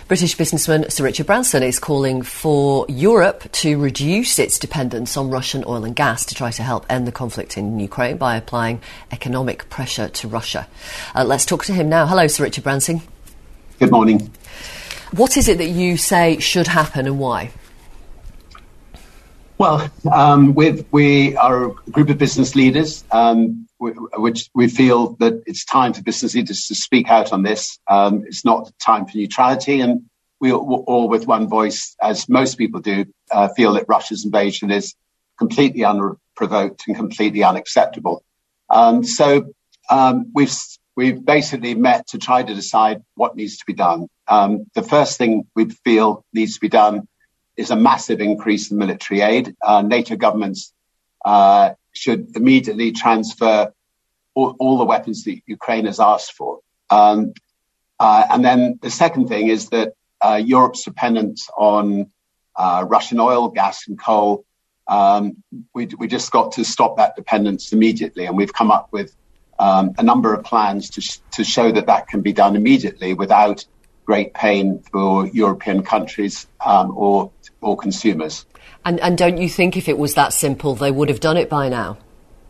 British businessman Sir Richard Branson is calling for Europe to reduce its dependence on Russian oil and gas to try to help end the conflict in Ukraine by applying economic pressure to Russia. Let's talk to him now. Hello, Sir Richard Branson. Good morning. What is it that you say should happen and why? Well, we are a group of business leaders, which we feel that it's time for business leaders to speak out on this. It's not time for neutrality, and we all with one voice, as most people do, feel that Russia's invasion is completely unprovoked and completely unacceptable. So we've basically met to try to decide what needs to be done. The first thing we feel needs to be done is a massive increase in military aid. NATO governments should immediately transfer all the weapons that Ukraine has asked for. And then the second thing is that Europe's dependence on Russian oil, gas and coal, we just got to stop that dependence immediately. And we've come up with a number of plans to show that can be done immediately without great pain for European countries or consumers. And don't you think if it was that simple, they would have done it by now?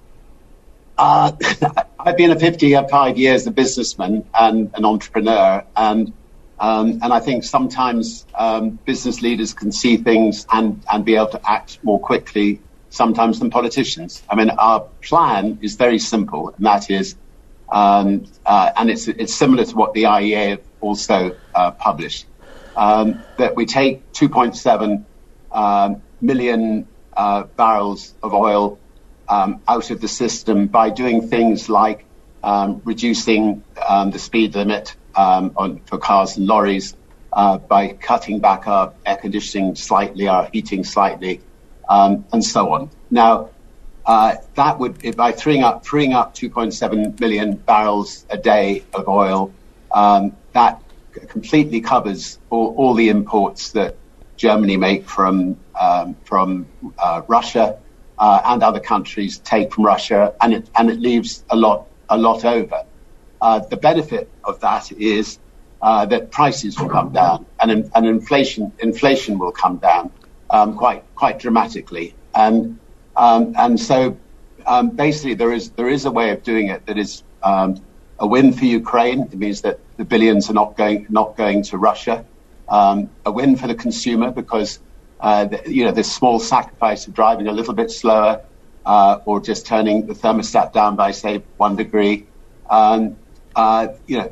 I've been a 55 years a businessman and an entrepreneur, and I think sometimes business leaders can see things and be able to act more quickly sometimes than politicians. I mean, our plan is very simple, and that is, and it's similar to what the IEA have also published, that we take 2.7 million barrels of oil out of the system by doing things like reducing the speed limit for cars and lorries, by cutting back our air conditioning slightly, our heating slightly, and so on. Now, that would, by freeing up 2.7 million barrels a day of oil, that completely covers all the imports that Germany make from Russia, and other countries take from Russia, and it leaves a lot over. The benefit of that is that prices will come down, and inflation will come down quite dramatically, and so basically there is a way of doing it that is a win for Ukraine. It means that the billions are not going to Russia. A win for the consumer because this small sacrifice of driving a little bit slower, or just turning the thermostat down by say 1 degree, that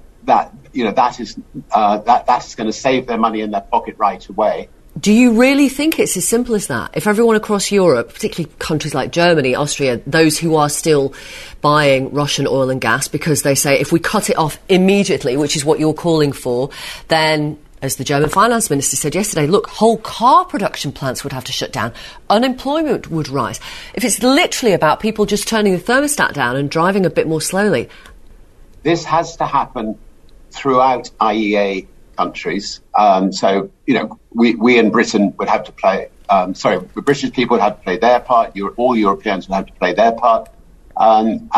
is going to save their money in their pocket right away. Do you really think it's as simple as that? If everyone across Europe, particularly countries like Germany, Austria, those who are still buying Russian oil and gas because they say if we cut it off immediately, which is what you're calling for, then, as the German finance minister said yesterday, look, whole car production plants would have to shut down. Unemployment would rise. If it's literally about people just turning the thermostat down and driving a bit more slowly. This has to happen throughout IEA countries. So, we in Britain would have to play, the British people would have to play their part, all Europeans would have to play their part, and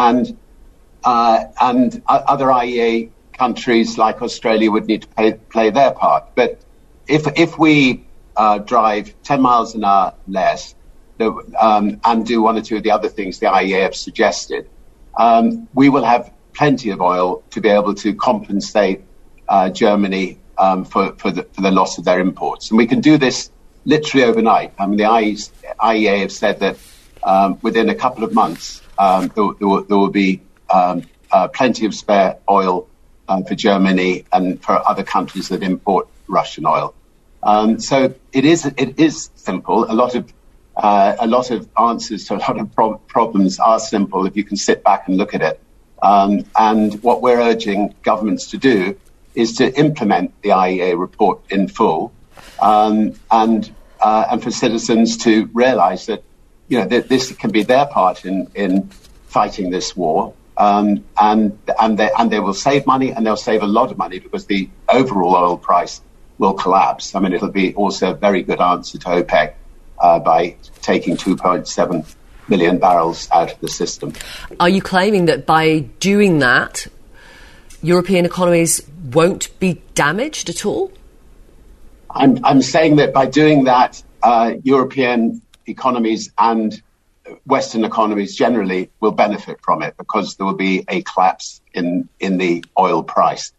other IEA countries like Australia would need to play their part. But if we drive 10 miles an hour less, and do one or two of the other things the IEA have suggested, we will have plenty of oil to be able to compensate Germany for the loss of their imports. And we can do this literally overnight. I mean, the IEA have said that within a couple of months, there will be plenty of spare oil for Germany and for other countries that import Russian oil. So it is simple. A lot of answers to a lot of problems are simple if you can sit back and look at it. And what we're urging governments to do is to implement the IEA report in full, and for citizens to realise that that this can be their part in fighting this war, and they will save money, and they'll save a lot of money because the overall oil price will collapse. I mean, it'll be also a very good answer to OPEC by taking 2.7 million barrels out of the system. Are you claiming that by doing that, European economies won't be damaged at all? I'm saying that by doing that, European economies and Western economies generally will benefit from it because there will be a collapse in the oil price.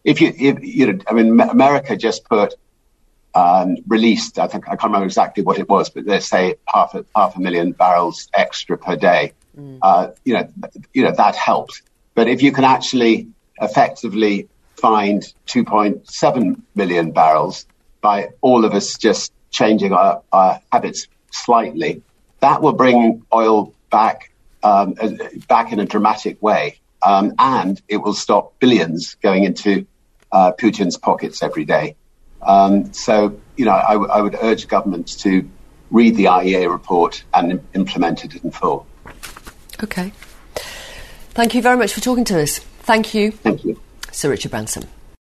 America just released, I can't remember exactly what it was, but they say half a million barrels extra per day. That helps. But if you can actually effectively find 2.7 million barrels by all of us just changing our habits slightly, that will bring oil back in a dramatic way. And it will stop billions going into Putin's pockets every day. I would urge governments to read the IEA report and implement it in full. Okay. Thank you very much for talking to us. Thank you. Thank you. Sir Richard Branson.